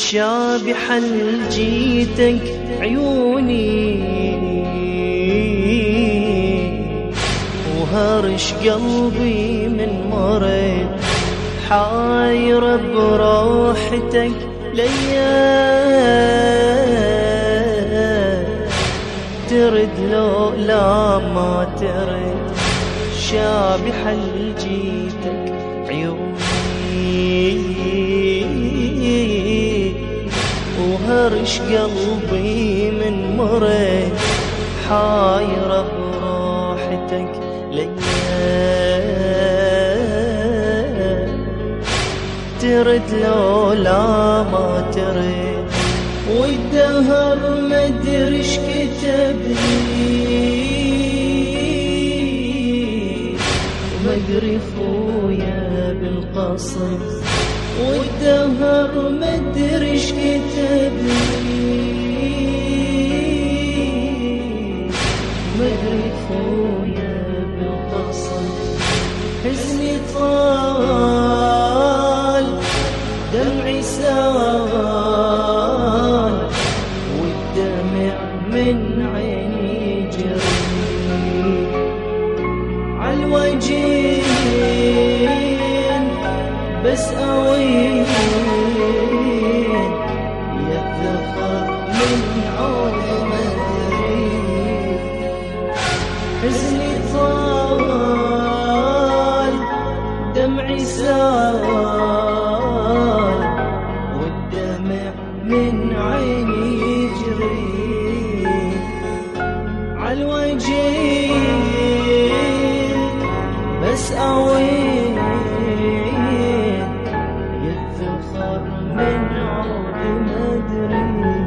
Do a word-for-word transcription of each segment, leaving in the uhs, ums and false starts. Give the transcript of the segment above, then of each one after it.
شابحة لجيتك عيوني وهرش قلبي من مرض حاير بروحتك ليا ترد لو لا ما ترد شابحة لجيتك عيوني وهرش قلبي من مرض حاير بروحتك ليا ترد لو لا ما ترد والدهر مدري اش كتب لي ومقرف ويا بالقصص والدهر مدري اش كتب لي مقرف ويا بالقصص حزني طال دمعي سال والدمع من عيني جري عالوجين بس أوين يتذكر من عود مدري حزني طال دمعي سال والدمع من عيني يجري عالوجين بس أوين يتذكر من عود مدري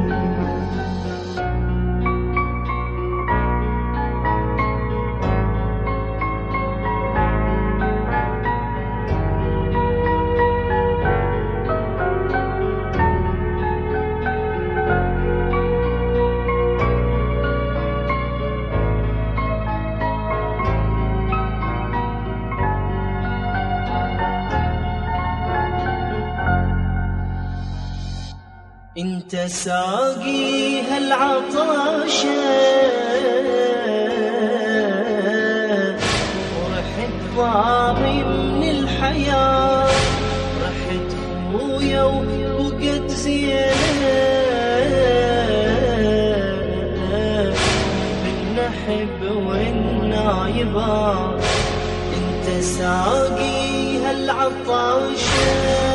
انت ساقي هالعطاشة ورحت ضاري من الحياة رحت خويا وبقت زينة بالنحب والنايبة انت ساقي هالعطاشة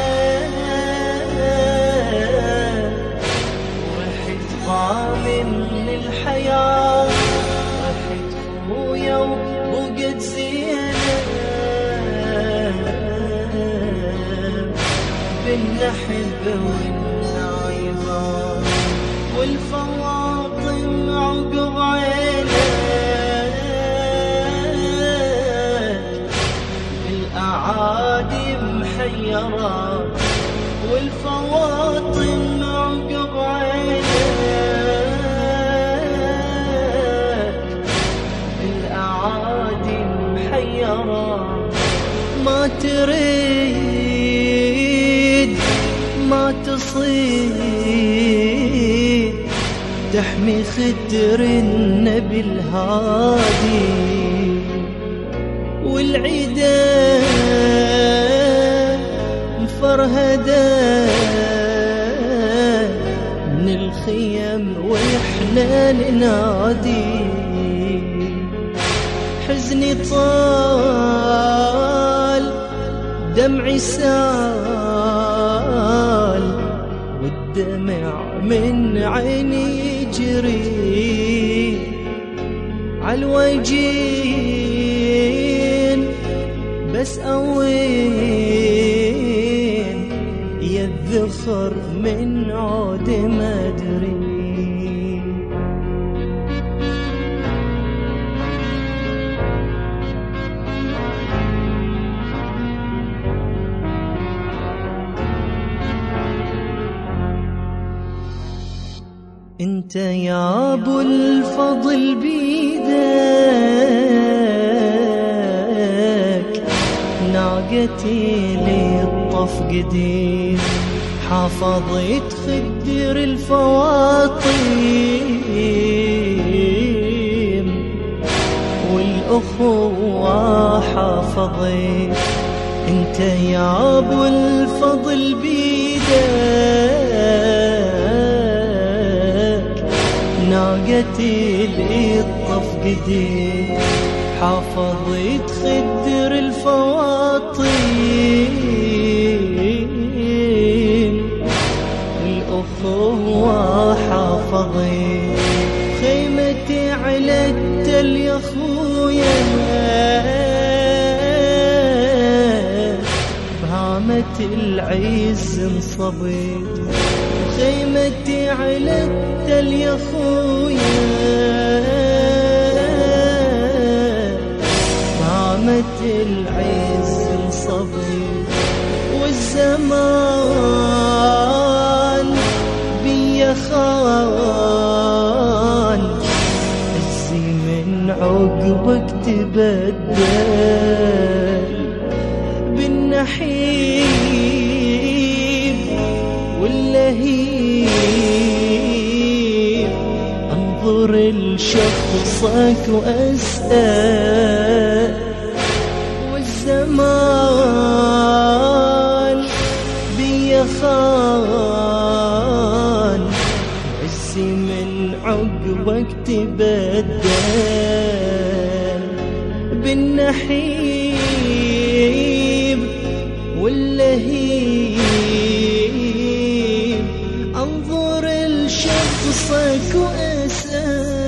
ضامي من الحياة رحت خويا وبقت زينة بالنحب والنايبة والفواطم عقب عينك بالأعادي محيرة والفواطم عقب عينك ما تريد ما تصيد تحمي خدر النبي الهادي والعيدة مفرهدة من الخيم واحنا ننادي حزني طال دمعي سال والدمع من عيني يجري عالوجين بس أوين يذخر من عود مدري انت يا ابو الفضل بيدك ناقتي للطف قديم حافظت خدر الفواطيم والأخوة حافظت. انت يا ابو الفضل بيدك ناقة الطف قدير، حافظت خدر الفواطيم والأخوة حافظت. خيمتي على التل يا خويا بهامة العز انصبت، خيمتي على التل يا خويا بهامة العز انصبت. والزمان بيا خان عزي من عقبك تبدل بالنحيب واللهيب. انظر لشخصك واسأل والزمان بيا خان عزي من عقبك تبدل بالنحيب واللهيب. انظر لشخصك واسأل